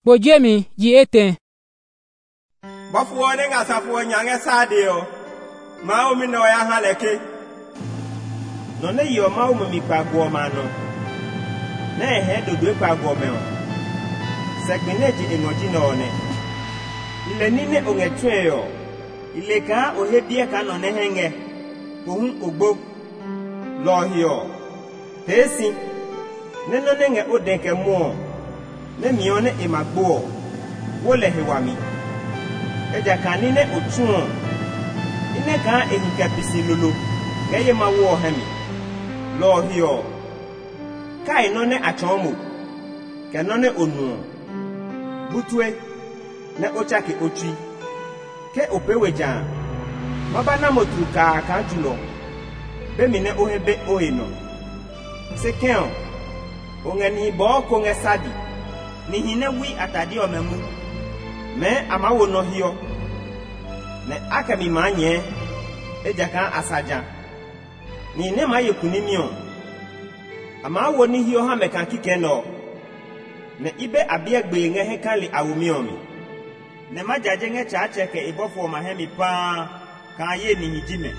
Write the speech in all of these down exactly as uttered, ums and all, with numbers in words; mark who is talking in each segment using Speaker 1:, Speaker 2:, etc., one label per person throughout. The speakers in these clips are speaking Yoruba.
Speaker 1: Bojemi ji eten.
Speaker 2: Bafuo ne ngasafuo nyange sadio. Ma omi no ya haleke. No ne yo ma omi mi pagwo ma no. Na ehe dodo pagwo me o. Sekmeneji engoji no ne. Ile nine ongetwe yo. Ile ka ohebie ka no ne henge. Ohun ogbo. Lohio. Tesi. Ne no nenge odenke mo. Ne mione emagbo. Wole hewami. Eja kanine otun. Ine ka ehika pisilulu. Geye ma wo hemi. Lohio. Kai no ne achomu. Ke no ne onu. Butwe. Ne ochake ochi. Ke opeweja. Mabana motruka ka julo. Bemine ohebe oheno. Sekeo. Ongeni bo konge sadi. Ni hine wi atadi omemu. Me amawo no hio. Ne akami manye. Ejaka asaja. Ni ne ma yekunimio. Amawo ni hio ha meka kike no. Ne ibe abiegbe nge hekali awumiomi. Ne majaje nge chache ke ibofo mahemi pa ka ye ni hijime.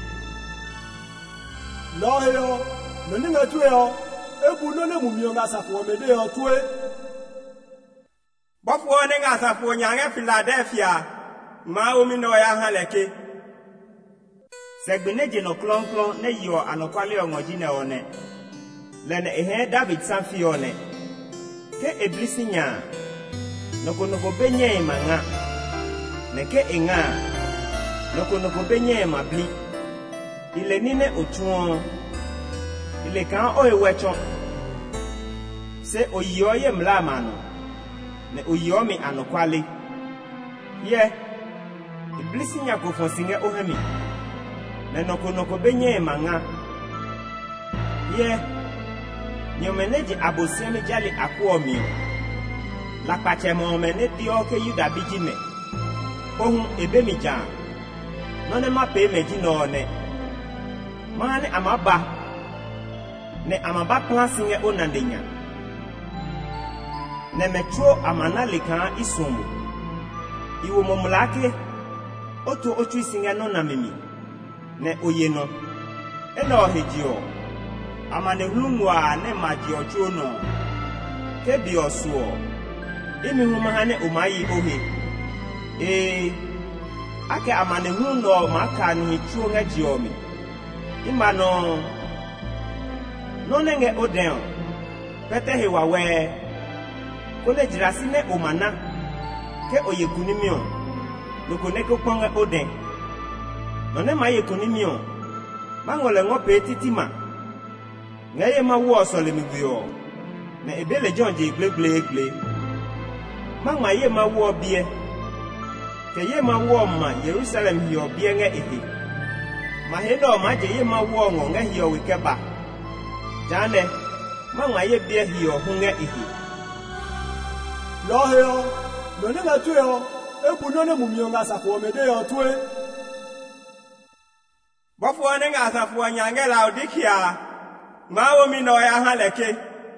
Speaker 3: Lohio, no ninga tuyo. Ebu no ne mumio ngasafuo mede yo tue.
Speaker 2: Bafuo ne ngasafuo nyange Philadelphia. Ma omi no ya haleke. Segbeneje no klon klon ne yo anokwale ongoji ne one. Lene ehe David sanfi one. Ke eblisi nya. Noko noko benye manga. Ne ke enga. Noko noko benye mabli. Ile nine otuon. Ile kan oye wechon. Se oyoye mlamano. Ne oyomi anokwale. Ye. Iblisi nya kofonsinge ohemi. Ne noko noko benye manga. Ye. Nyomeneji abosiami jali akuomi. La pache momene dio ke yuda bijime. Ohun ebe mi jan. None ma pe meji no ne. Mane amaba. Ne amaba plansinge onandenya. Ne metro amana leka isumu. Iwo momulake. Oto otu isinge no na mimi. Ne oyeno. Eno hejio. Amane hulunwa ne maji ochu no. Kebi osuo. Imi humahane umayi ohe. E. Ake amane huluno maka ni chuo nge jiomi. Ima no. No nenge oden. Pete hewa we. Kone jirasine umana. Ke oye kunimio. Nuko neko ponge oden. None ma ye kunimio. Mangole ngope titima. Ngaye ma wo sole miguyo. Na ebele jonje gle gle gle. Mangma ye ma wo bie. Ke ye ma wo ma Jerusalem hiyo bie nge ehe. Ma hendo ma je ye ma wo ngo nge hiyo wikeba. Jane. Mangma ye bie hiyo hunge ehe.
Speaker 3: Lohio, no ninga tuyo. Ebu no ne mumio ngasafuo mede yo tue.
Speaker 2: Bafuo ne ngasafuo nyange Laodikia. Ma omi no ya haleke.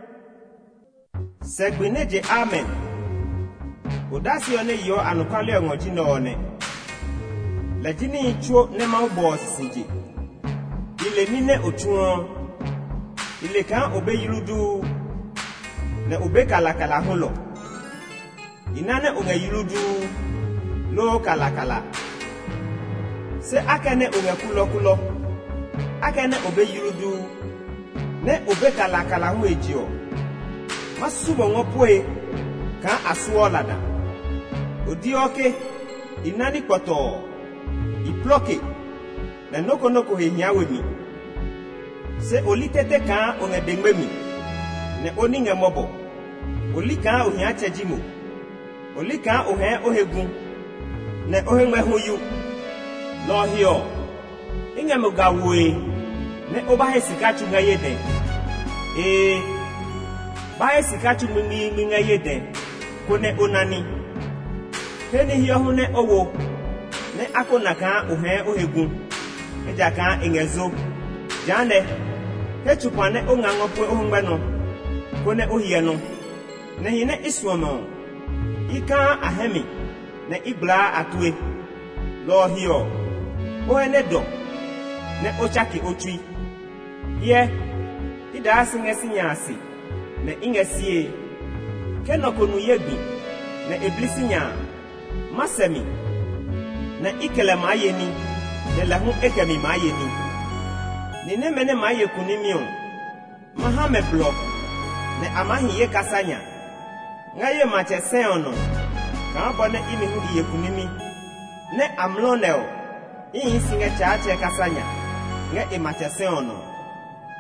Speaker 2: Segbeneje amen. Odasi one yo anukwale ongoji no one. Lejini ichuo ne ma ubo sisiji. Ile nine otuon. Ile kan obe yirudu. Ne obe kalakala holo. Inane unge yirudu. Lo kalakala. Se akane unge kulo kulo. Akane obe yirudu. Ne obe kalakala hu ejio. Masubo ngopwe kan asuo lada. Odi oke inani poto. Iploke. Na noko noko hehia wemi. Se olitete kan onge dengwemi. Ne oninge mobo. Oli kan ohia chejimo. Oli kan ohe ohegun. Ne ohengwe huyu. Lohio. Inge mugawe. Ne obahe sikachu nga yeden. E. Bahe sikachu mingi nga yeden. Kone onani. Heni hiyo hune owo. Ne ako naka uhe ohegun. Eja ka ingezo. Jane. Hechupane ongangopwe ohungwano. Kone ohieno. Ne hine iswono. ika ahemi na ibla atue lo hio o enedo na ochaki otui ye ida singesi nyasi na ingesie kenokonu yebi na iblisi nya masemi na ikele mayeni de la hu ekemi mayeni ni ne mene maye kunimio mahame blo ne amahi ye kasanya ngaye mache seono ka bone imi hu ye kunimi ne amlonel in singe chache kasanya nge imache seono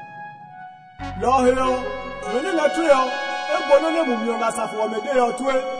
Speaker 3: lo hero none na tuyo e bono ne mumyo na safo me de yo tue